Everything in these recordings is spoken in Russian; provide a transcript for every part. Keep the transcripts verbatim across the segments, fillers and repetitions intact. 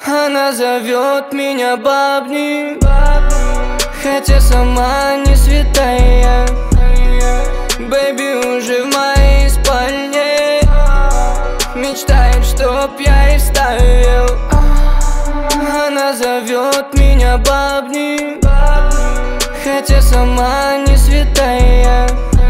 Она зовет меня бабни, хотя сама не святая. Бэйби уже в моей спальне, мечтает, чтоб я ей вставил. Она зовет меня бабни, хотя сама не святая.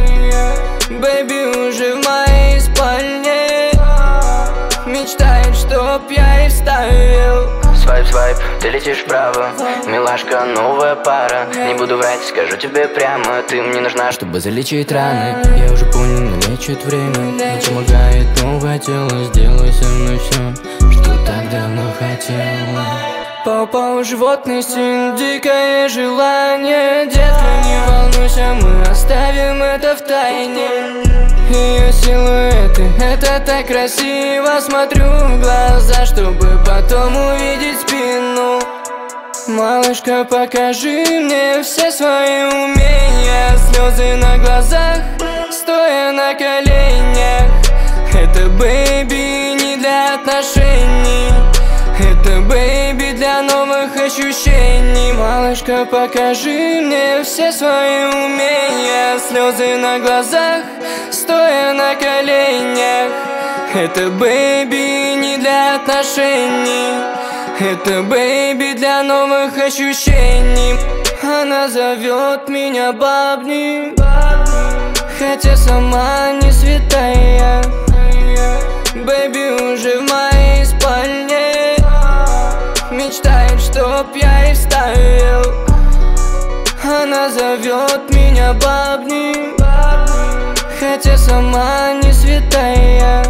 Бэйби уже в моей спальне, мечтает, чтоб я ей вставил. Свайп, свайп, ты летишь вправо, милашка, новая пара. Не буду врать, скажу тебе прямо, ты мне нужна, чтобы залечить раны. Я уже понял, но лечит время, не помогает новое тело. Сделай со мной все, что так давно хотела. Пау-пау, животный стиль, дикое желание. Детка, не волнуйся, мы оставим это в тайне. Ее силуэты, это так красиво. Смотрю в глаза, чтобы потом увидеть спину. Малышка, покажи мне все свои умения. Слезы на глазах, стоя на коленях. Это бэйби не для отношений, это бэйби для новых ощущений. Малышка, покажи мне все свои умения. Слезы на глазах, стоя на коленях. Это бэйби не для отношений, это бэйби для новых ощущений. Она зовет меня бабни, хотя сама не святая. Бэйби уже в моей спальне, мечтает, чтоб я ей вставил. Она зовет меня бабни, хотя сама не святая.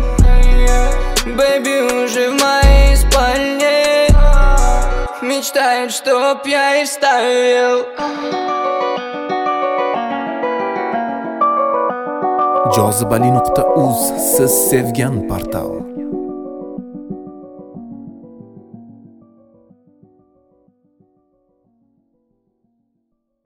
Бэйби уже в моей спальне, мечтает, чтоб я ей вставил. jozibali nuqta uz siz sevgan portal.